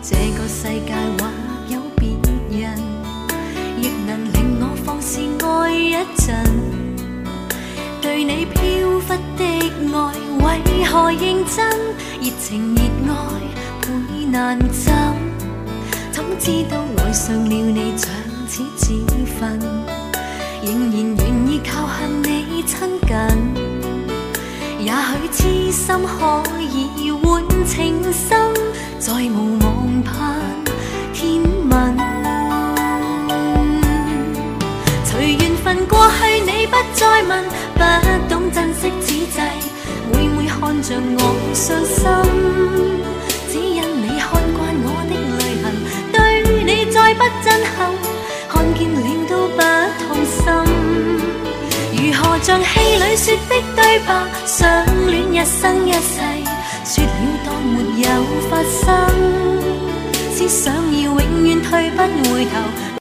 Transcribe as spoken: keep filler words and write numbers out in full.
这个世界或有别人，亦能令我放肆爱一阵。对你飘忽的爱，为何认真？热情热爱倍难枕，怎知道爱上了你像似自焚，仍然愿意靠向你亲近。也许痴心可以换情深，再无望盼天問。隨緣分過去，你不再問，不懂珍惜此際，每每看着我傷心，只因你看慣我的淚痕，對你再不震撼，看見了都不痛心。如何像戲裏說的對白，相戀一生一世，說了當沒有發生，只想要永遠退不回頭。